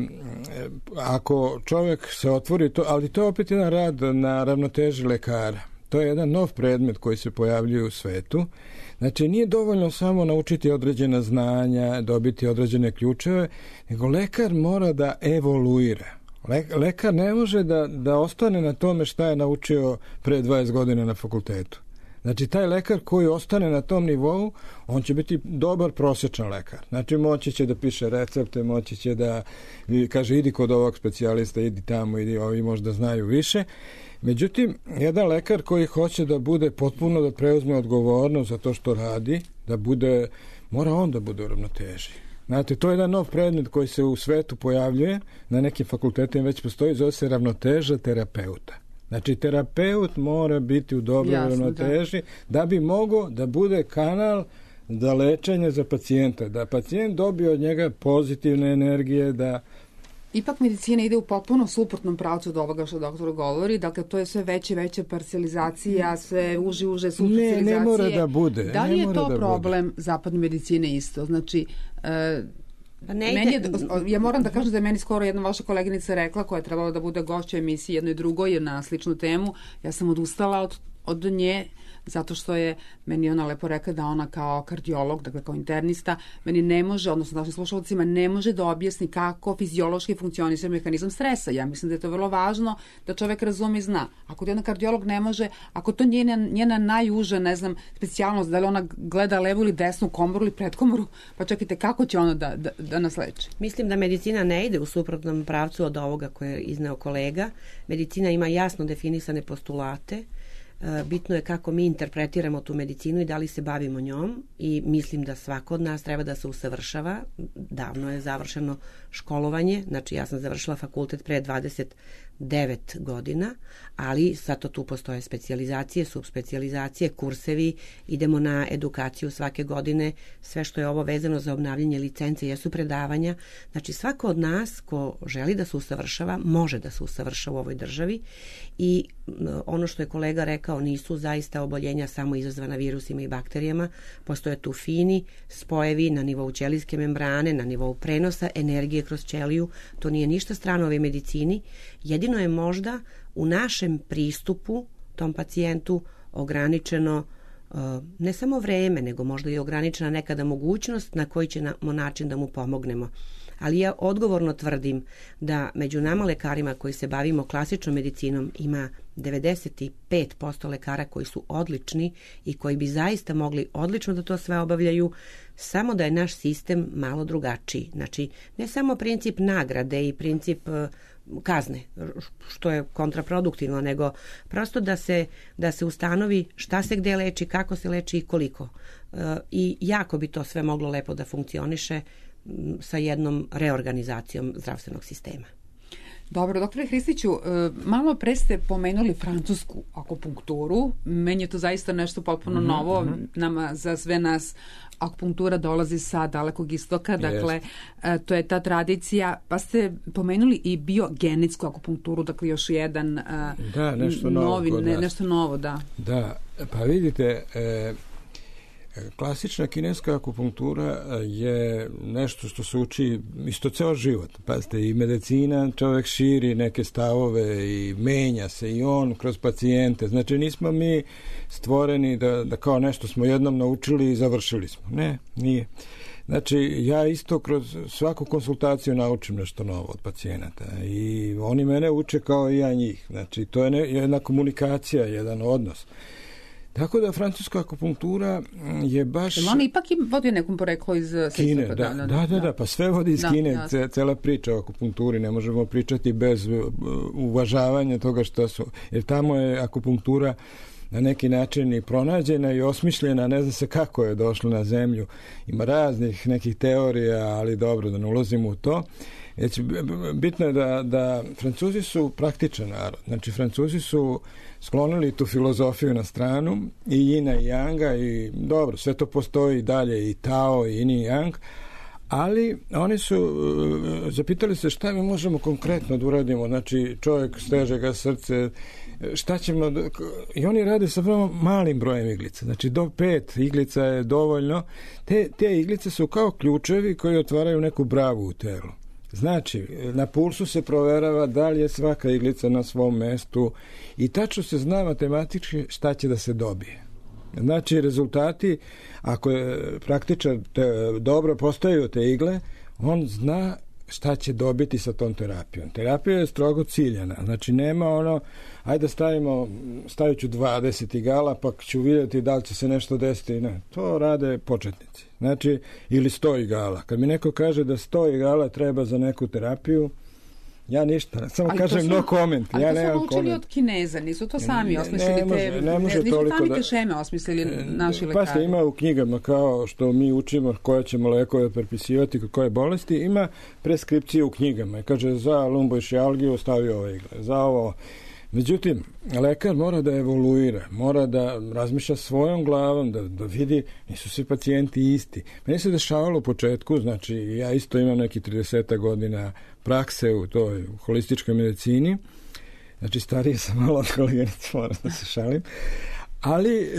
ako čovjek se otvori, to, ali to je opet jedan rad na ravnoteži lekara. To je jedan nov predmet koji se pojavljuje u svetu. Znači, nije dovoljno samo naučiti određena znanja, dobiti određene ključeve, nego lekar mora da evoluira. Le, lekar ne može da, da ostane na tome šta je naučio pre dvadeset godina na fakultetu. Znači, taj lekar koji ostane na tom nivou, on će biti dobar prosječan lekar. Znači, moći će da piše recepte, moći će da kaže, idi kod ovog specijalista, idi tamo, idi, ovi možda znaju više. Međutim, jedan lekar koji hoće da bude potpuno, da preuzme odgovornost za to što radi, da bude, mora on da bude u ravnoteži. Znate, to je jedan nov predmet koji se u svetu pojavljuje, na nekim fakultetima već postoji, zove se ravnoteža terapeuta. Znači, terapeut mora biti u dobroj ravnoteži da. da bi mogao da bude kanal za lečenje za pacijenta, da pacijent dobije od njega pozitivne energije, da... Ipak medicina ide u potpuno suprotnom pravcu od ovoga što doktor govori, dakle to je sve veće veće parcijalizacija, sve uže uže subspecializacije. Ne, ne mora da bude. Da li ne je to da problem bude. zapadne medicine isto? Znači, e, pa ne meni ide... je, ja moram da kažem da je meni skoro jedna vaša koleginica rekla, koja je trebala da bude gošća emisiji jednoj drugoj na sličnu temu, ja sam odustala od, od nje, zato što je meni ona lepo rekla da ona kao kardiolog, dakle kao internista, meni ne može, odnosno našim slušalcima, ne može da objasni kako fiziološki funkcioniše mehanizam stresa. Ja mislim da je to vrlo važno da čovek razume i zna. Ako jedan kardiolog ne može, ako to njena, njena najuža, ne znam, specijalnost, da li ona gleda levu ili desnu komoru ili predkomoru, pa čekajte, kako će ona da, da, da nas leči? Mislim da medicina ne ide u suprotnom pravcu od ovoga koje je izneo kolega. Medicina ima jasno definisane postulate. Bitno je kako mi interpretiramo tu medicinu i da li se bavimo njom, i mislim da svako od nas treba da se usavršava. Davno je završeno školovanje, znači ja sam završila fakultet pre dvadeset devet godina, ali zato tu postoje specijalizacije, subspecijalizacije, kursevi, idemo na edukaciju svake godine, sve što je ovo vezano za obnavljanje licence jesu predavanja. Znači svako od nas ko želi da se usavršava, može da se usavršava u ovoj državi, i ono što je kolega rekao, nisu zaista oboljenja samo izazvana virusima i bakterijama, postoje tu fini spojevi na nivou ćelijske membrane, na nivou prenosa energije kroz ćeliju, to nije ništa strano ovoj medicini. Jedino je možda u našem pristupu tom pacijentu ograničeno ne samo vreme, nego možda i ograničena nekada mogućnost na koji ćemo način da mu pomognemo. Ali ja odgovorno tvrdim da među nama lekarima koji se bavimo klasičnom medicinom ima devedeset pet posto lekara koji su odlični i koji bi zaista mogli odlično da to sve obavljaju, samo da je naš sistem malo drugačiji. Znači, ne samo princip nagrade i princip kazne, što je kontraproduktivno, nego prosto da se, da se ustanovi šta se gde leči, kako se leči i koliko. I jako bi to sve moglo lepo da funkcioniše sa jednom reorganizacijom zdravstvenog sistema. Dobro, doktore Hristiću, malo pre ste pomenuli francusku akupunkturu. Meni je to zaista nešto potpuno mm-hmm. novo. Nama, za sve nas, akupunktura dolazi sa dalekog istoka, dakle, yes. to je ta tradicija. Pa ste pomenuli i biogenetsku akupunkturu, dakle, još jedan da, nešto novi, novi ne, nešto novo, da. Da, pa vidite, e, klasična kineska akupunktura je nešto što se uči isto ceo život. Pazite, i medicina, čovjek širi neke stavove i menja se i on kroz pacijente. Znači, nismo mi stvoreni da, da kao nešto smo jednom naučili i završili smo. Ne, nije. Znači, ja isto kroz svaku konsultaciju naučim nešto novo od pacijenata i oni mene uče kao i ja njih. Znači, to je ne, jedna komunikacija, jedan odnos. Tako da francuska akupunktura je baš... Jel on ipak im vodi nekom poreklo iz Kine, da, da, da, da, da, pa sve vodi iz da, Kine, ja. Cela priča o akupunkturi, ne možemo pričati bez uvažavanja toga što su, jer tamo je akupunktura na neki način i pronađena i osmišljena, ne zna se kako je došla na zemlju. Ima raznih nekih teorija, ali dobro, da ne ulazimo u to. Znači, bitno je da, da Francuzi su praktičan narod. Znači, Francuzi su sklonili tu filozofiju na stranu i Yina i Yanga i dobro, sve to postoji dalje i Tao i Yin i Yang, ali oni su uh, zapitali se šta mi možemo konkretno da uradimo. Znači, čovjek steže ga srce, šta ćemo da, i oni rade sa vrlo malim brojem iglica. Znači, do pet iglica je dovoljno. Te, te iglice su kao ključevi koji otvaraju neku bravu u telu. Znači, na pulsu se proverava da li je svaka iglica na svom mestu i tačno se zna matematički šta će da se dobije. Znači, rezultati, ako je praktičar te, dobro postaju te igle, on zna šta će dobiti sa tom terapijom. Terapija je strogo ciljana. Znači, nema ono, ajde stavimo, stavit ću dvadeset igala, pa ću vidjeti da li će se nešto desiti. Ne, to rade početnici. Znači, ili sto igala. Kad mi neko kaže da sto igala treba za neku terapiju, ja ništa, samo ali kažem su, no comment. Ali ja to su naučili od Kineza, nisu to sami ne, osmislili ne može, te, ne može nisu toliko sami da, te šeme osmislili naši lekari. Pa ste ima u knjigama kao što mi učimo koje ćemo lekove prepisivati, koje bolesti, ima preskripcije u knjigama. Kaže za lumboišijalgiju stavi ove igle, za ovo. Međutim, lekar mora da evoluira, mora da razmišlja svojom glavom, da, da vidi, nisu svi pacijenti isti. Meni se dešavalo u početku, znači ja isto imam neki trideset godina prakse u toj holističkoj medicini, znači stariji sam malo od koleginice, moram da se šalim, ali e,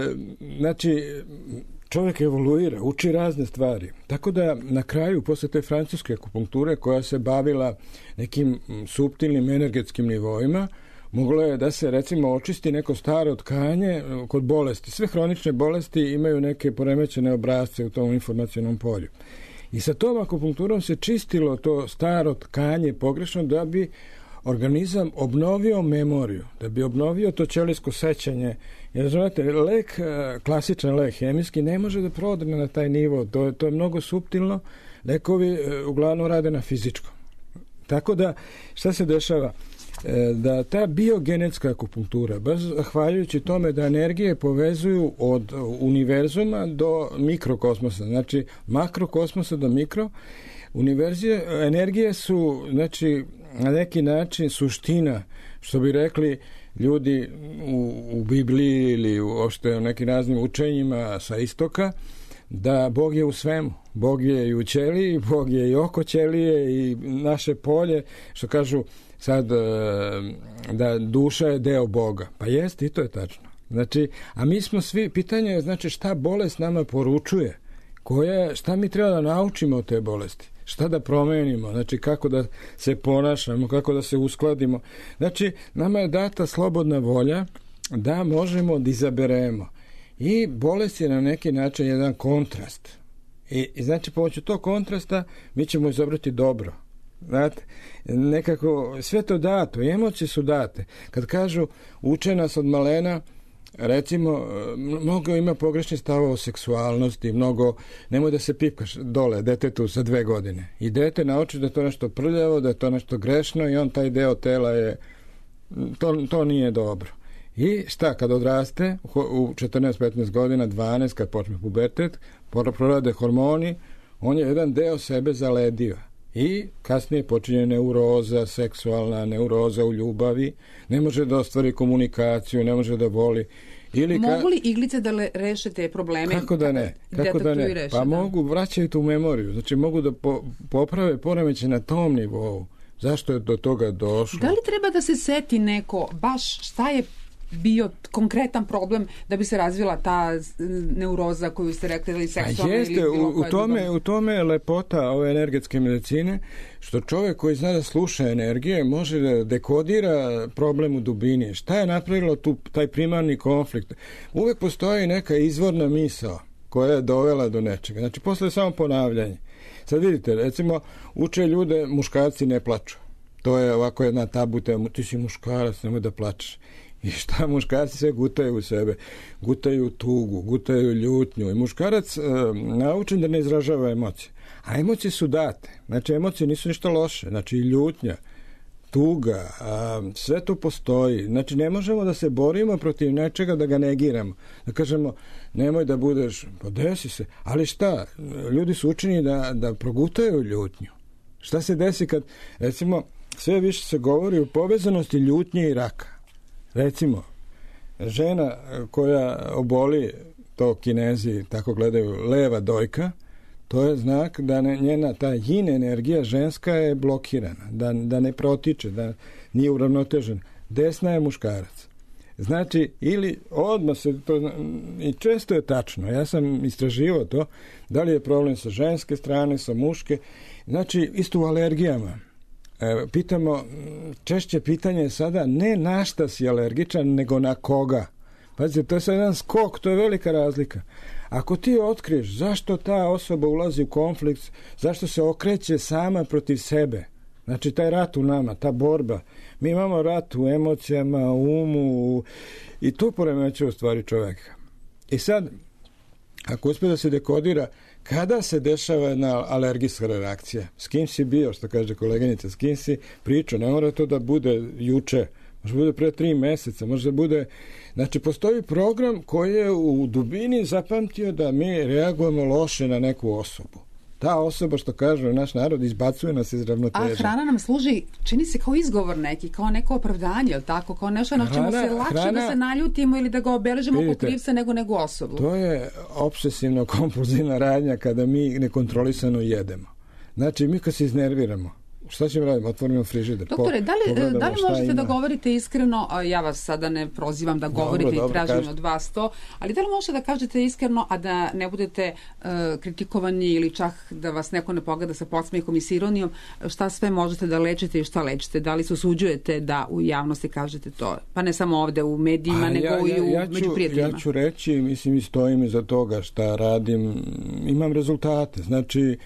znači čovjek evoluira, uči razne stvari. Tako da na kraju, posle te francuske akupunkture koja se bavila nekim suptilnim energetskim nivoima, moglo je da se recimo očisti neko staro tkanje kod bolesti. Sve hronične bolesti imaju neke poremećene obrasce u tom informacionom polju. I sa tom akupunkturom se čistilo to staro tkanje pogrešno da bi organizam obnovio memoriju, da bi obnovio to ćelijsko sećanje. Jer znate, lek, klasičan lek hemijski ne može da prodrne na taj nivo. To je, to je mnogo suptilno. Lekovi uglavnom rade na fizičkom. Tako da, šta se dešava? Da ta biogenetska akupunktura, baš zahvaljujući tome da energije povezuju od univerzuma do mikrokosmosa, znači makrokosmosa do mikro, univerzije, energije su, znači, na neki način suština, što bi rekli ljudi u, u Bibliji ili uopšte u nekim raznim učenjima sa istoka, da Bog je u svemu. Bog je i u ćeliji, Bog je i oko ćelije i naše polje, što kažu sad da duša je deo Boga. Pa jest, i to je tačno. Znači, a mi smo svi, pitanje je znači šta bolest nama poručuje, koja, šta mi treba da naučimo od te bolesti, šta da promenimo, znači kako da se ponašamo, kako da se uskladimo. Znači, nama je data slobodna volja da možemo da izaberemo. I bolest je na neki način jedan kontrast. I, i znači, pomoću tog kontrasta mi ćemo izabrati dobro. Znate, nekako sve to dato, emocije su date. Kad kažu uče nas od malena, recimo, mnogo ima pogrešnih stavova o seksualnosti, mnogo, nemoj da se pipkaš dole detetu sa dve godine. I dete nauči da je to nešto prljavo, da je to nešto grešno i on taj deo tela je, to, to nije dobro. I šta, kad odraste u četrnaest petnaest godina, dvanaest, kad počne pubertet, prorade hormoni, on je jedan deo sebe zaledio. I kasnije počinje neuroza, seksualna neuroza u ljubavi, ne može da ostvari komunikaciju, ne može da voli. Ili ka... Mogu li iglice da le, reše te probleme? Kako da ne? Kako da ne? Reše, pa da. mogu, vraćaju tu memoriju, znači mogu da po, poprave poremeće na tom nivou. Zašto je do toga došlo? Da li treba da se seti neko baš šta je bio konkretan problem da bi se razvila ta neuroza koju ste rekli ili seksualna jeste, ili bilo u, u tome, u tome je lepota ove energetske medicine, što čovjek koji zna da sluša energije može da dekodira problem u dubini. Šta je napravilo tu taj primarni konflikt? Uvek postoji neka izvorna misao koja je dovela do nečega. Znači, posle je samo ponavljanje. Sad vidite, recimo, uče ljude, muškarci ne plaču. To je ovako jedna tabu tema, ti si muškarac, nemoj da plačeš. I šta muškarci sve gutaju u sebe? Gutaju tugu, gutaju ljutnju. I muškarac e, naučen da ne izražava emocije. A emocije su date. Znači, emocije nisu ništa loše. Znači, ljutnja, tuga, a, sve to postoji. Znači, ne možemo da se borimo protiv nečega, da ga negiramo. Da kažemo, nemoj da budeš, pa desi se. Ali šta? Ljudi su učeni da, da progutaju ljutnju. Šta se desi kad, recimo, sve više se govori o povezanosti ljutnje i raka. Recimo, žena koja oboli, to Kinezi tako gledaju, leva dojka, to je znak da ne, njena ta yin energija ženska je blokirana, da, da ne protiče, da nije uravnotežena. Desna je muškarac. Znači, ili odmah se to, i često je tačno, ja sam istraživao to, da li je problem sa ženske strane, sa muške, znači isto u alergijama. E, pitamo, češće pitanje je sada ne na šta si alergičan, nego na koga. Pazite, to je sad jedan skok, to je velika razlika. Ako ti otkriješ zašto ta osoba ulazi u konflikt, zašto se okreće sama protiv sebe, znači taj rat u nama, ta borba, mi imamo rat u emocijama, u umu, i to poremećuje u stvari čoveka. I sad, ako uspije da se dekodira kada se dešava jedna alergijska reakcija, s kim si bio, što kaže koleginica, s kim si pričao, ne mora to da bude juče, može bude pre tri meseca, može da bude, znači postoji program koji je u dubini zapamtio da mi reagujemo loše na neku osobu. Ta osoba, što kaže naš narod, izbacuje nas iz ravnoteže. A hrana nam služi, čini se kao izgovor neki, kao neko opravdanje, ili tako, kao nešto na čemu se lakše hrana, da se naljutimo ili da ga obeležimo po krivca nego nego osobu. To je obsesivno-kompulzivna radnja kada mi nekontrolisano jedemo. Znači, mi kad se iznerviramo, šta ćemo raditi? Otvorimo frižider. Doktore, da li, da li možete da govorite iskreno, ja vas sada ne prozivam da govorite dobro, dobro, i tražim kaži. Od vas to, ali da li možete da kažete iskreno, a da ne budete uh, kritikovani ili čak da vas neko ne pogleda sa podsmehom i s ironijom, šta sve možete da lečite i šta lečite? Da li se usuđujete da u javnosti kažete to? Pa ne samo ovde u medijima, a, nego ja, ja, i u ja ću, među prijateljima. Ja ću reći, mislim, i stojim iza toga šta radim, imam rezultate. Znači,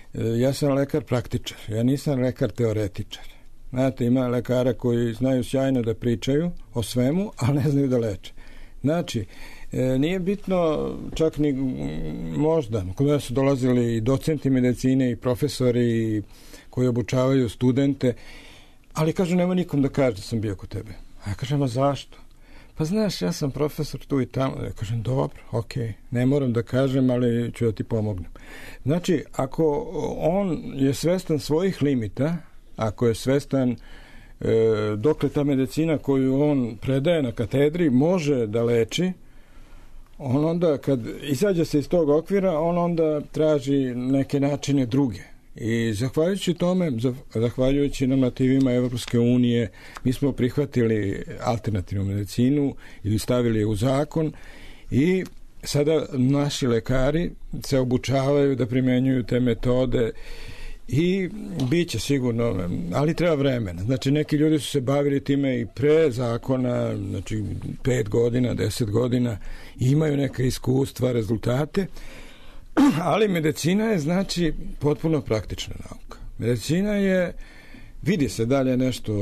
ja sam lekar praktičar, ja nisam lekar teoretičar. Znate, ima lekara koji znaju sjajno da pričaju o svemu, ali ne znaju da leče. Znači, nije bitno čak ni možda, kada su dolazili i docenti medicine i profesori koji obučavaju studente, ali kažu, nema nikom da kaže da sam bio kod tebe. A ja kažem, a zašto? Pa znaš, ja sam profesor tu i tamo. Ja kažem, dobro, ok, ne moram da kažem, ali ću da ti pomognem. Znači, ako on je svestan svojih limita, ako je svestan e, dokle ta medicina koju on predaje na katedri može da leči, on onda, kad izađe se iz tog okvira, on onda traži neke načine druge. I zahvaljujući tome, zahvaljujući normativima Evropske unije, mi smo prihvatili alternativnu medicinu ili stavili je u zakon i sada naši lekari se obučavaju da primenjuju te metode i bit će sigurno, ali treba vremena. Znači, neki ljudi su se bavili time i pre zakona, znači pet godina, deset godina, i imaju neka iskustva, rezultate. Ali medicina je, znači, potpuno praktična nauka. Medicina je, vidi se da li je nešto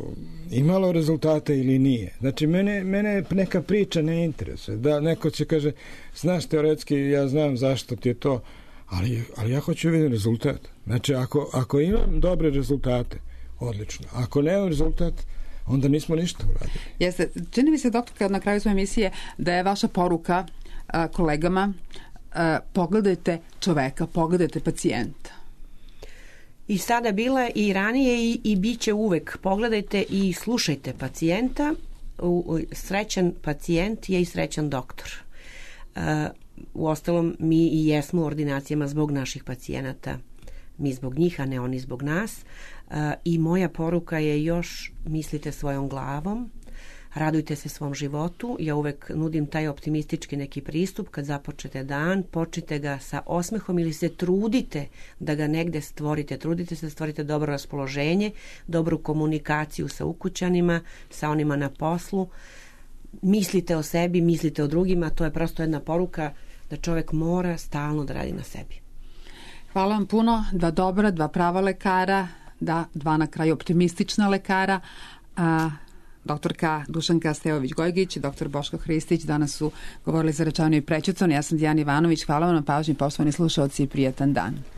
imalo rezultate ili nije. Znači, mene, mene neka priča ne interesuje. Da neko će kaže, znaš, teoretski, ja znam zašto ti je to, ali, ali ja hoću vidjeti rezultat. Znači, ako, ako imam dobre rezultate, odlično. Ako nemam rezultat, onda nismo ništa uradili. Jeste. Čini mi se, doktorka, na kraju svoje emisije da je vaša poruka a, kolegama, Uh, pogledajte čoveka, pogledajte pacijenta. I sada bila je i ranije i, i bit će uvek. Pogledajte i slušajte pacijenta. U, u, srećan pacijent je i srećan doktor. Uh, uostalom, mi i jesmo u ordinacijama zbog naših pacijenata. Mi zbog njih, a ne oni zbog nas. Uh, I moja poruka je još mislite svojom glavom, radujte se svom životu. Ja uvek nudim taj optimistički neki pristup. Kad započete dan, počnite ga sa osmehom ili se trudite da ga negde stvorite. Trudite se da stvorite dobro raspoloženje, dobru komunikaciju sa ukućanima, sa onima na poslu. Mislite o sebi, mislite o drugima. To je prosto jedna poruka da čovek mora stalno da radi na sebi. Hvala vam puno. Dva dobra, dva prava lekara, da, dva na kraju optimistična lekara. A doktorka Dušanka Stevović-Gojgić, doktor Boško Hristić danas su govorili za rečavanje i prećucom. Ja sam Dijana Ivanović. Hvala vam na pažnji, poštovani slušaoci, i prijatan dan.